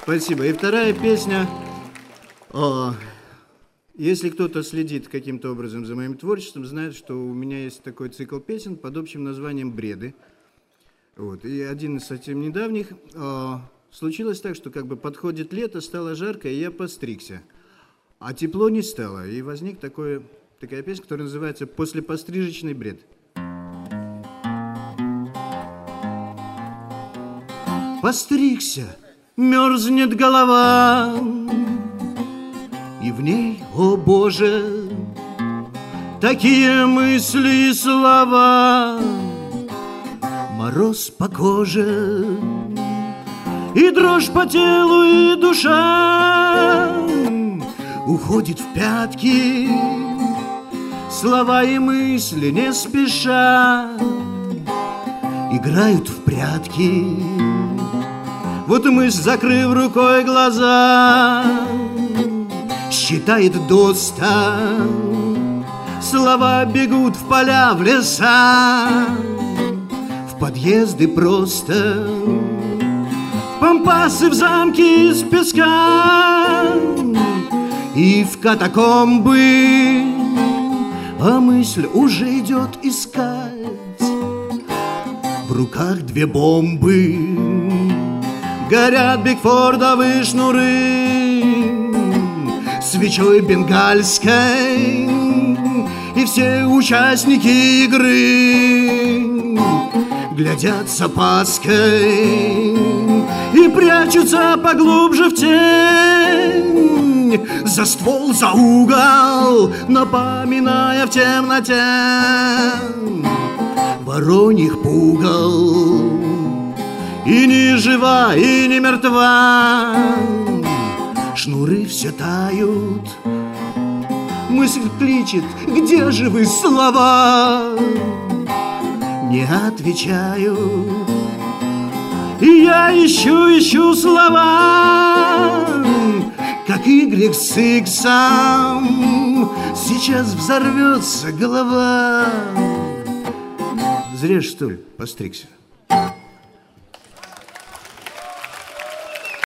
Спасибо. И вторая песня. Если кто-то следит каким-то образом за моим творчеством, знает, что у меня есть такой цикл песен под общим названием «Бреды». Вот. И один из совсем недавних. Случилось так, что как бы подходит лето, стало жарко, и я постригся. А тепло не стало. И возник такая песня, которая называется «Послепострижечный бред». Постригся, мерзнет голова, и в ней, о Боже, такие мысли и слова. Мороз по коже, и дрожь по телу, и душа уходит в пятки. Слова и мысли не спеша играют в прятки. Вот мысль, закрыв рукой глаза, считает до 100. Слова бегут в поля, в леса, в подъезды просто, в пампасы, в замки из песка и в катакомбы. А мысль уже идет искать в руках 2 бомбы. Горят бигфордовые шнуры свечой бенгальской, и все участники игры глядят с опаской и прячутся поглубже в тень, за ствол, за угол, напоминая в темноте вороньих пугал. И не жива, и не мертва, шнуры все тают. Мысль кличет: где же вы, слова? Не отвечают. И я ищу слова, как Y с иксом. Сейчас взорвется голова. Зря, что ли, постригся?